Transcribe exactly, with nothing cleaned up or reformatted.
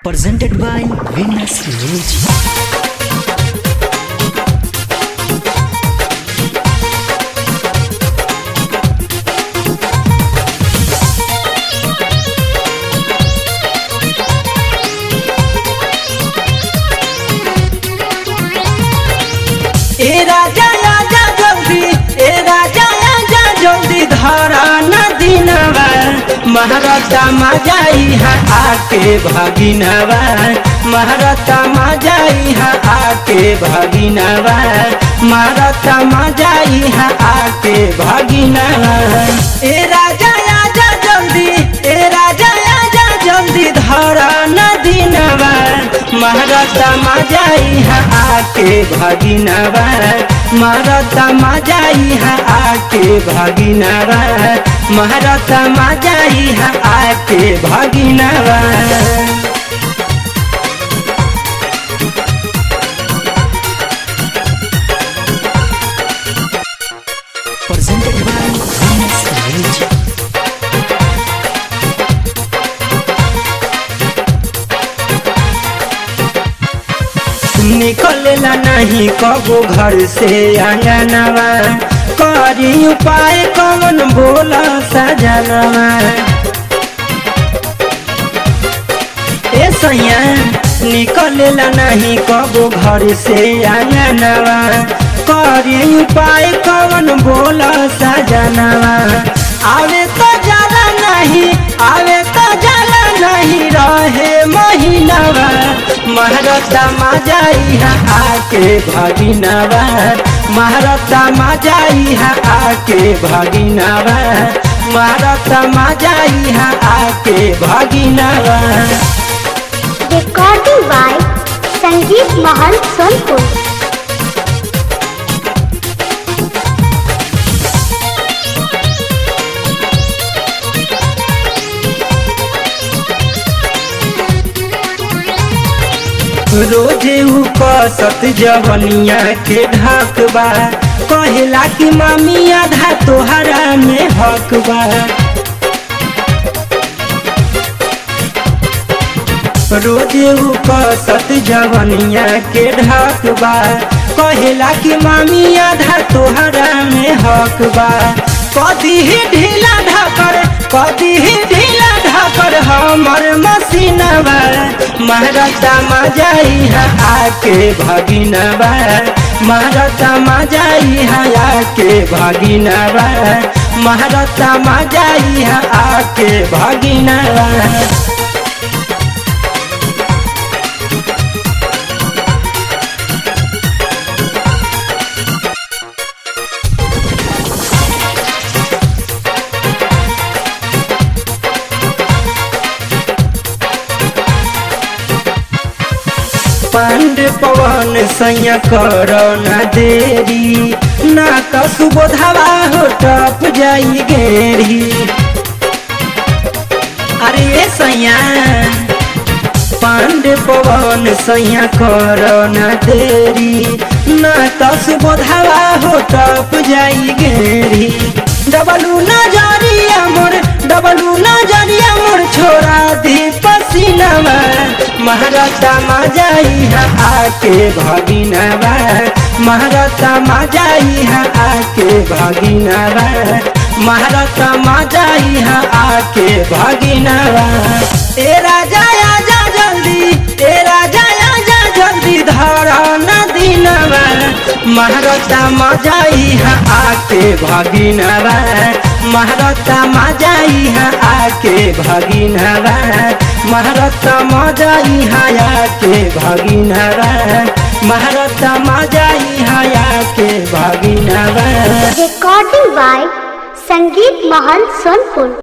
Presented by Venus Music. ए राजा आजा जल्दी, ए राजा आजा जल्दी धरा नदीनवा महारता मजाई है आके भागिनवा महारता मजाई है आके भागिनवा महारता मजाई है आके भागिनवा। ए राजा आजा जल्दी, ए राजा आजा जल्दी धरा नदीनवा महारता मजाई है आके भागिनवा महारता मजाई है आके भागिनवा महारता मजाई है आके भागिनवा। Presented by Venus Music. निकलला नहीं कबो घर से आंगनवा करी उपाय कौन बोला सजनवा। ए सैया निकलला नहीं कबो घर से आंगनवा करी उपाय कौन बोला सजनवा। आवे तो जाला नहीं, आवे तो जाला नहीं रहे महीनवा महारता मजाई है आके भागिनवा महारता मजाई है आके भागिनवा महारता मजाई है आके भागिनवा। रिकॉर्डिंग बाय संगीत महल सोनपुर। रोजे कसत जवनिया के ढकबा कहला कि मामी आधा तोहरा में हकबा। रोजे कसत जवनिया के ढकबा कहला कि मामी आधा तोहरा में हकबा। कदी ही ढीला ढाकर, कदी ही ढीला ढाकर हमर मसीनवा महारता मजाई है आके भागिनवा महारता मजाई है आके भागिनवा महारता मजाई है आके भागिनवा। पांडे पवन सैया करो न देरी ना तो सुबोधवा हो टप जाई गेरी। अरे सैया पांडे पवन सैया करो न देरी ना तो सुबोधवा हो टप जाई गेरी। डबलू नजरिया मोर, डबलू नजरिया मोर छोड़ा दी पसीनवा महारता मजाई है आके भागिनवा महारता मजाई है आके भागिनवा महारता मजाई है आके भागिनवा। ए राजा आजा जल्दी, ए राजा आजा जल्दी धरा नदीनवा महारता मजाई है आके भागिनवा महारता मजाई है आके भागिनवा महारता मजाई है आके भागिनवा महारता मजाई है आके भागिनवा। रिकॉर्डिंग बाय संगीत महल सोनपुर।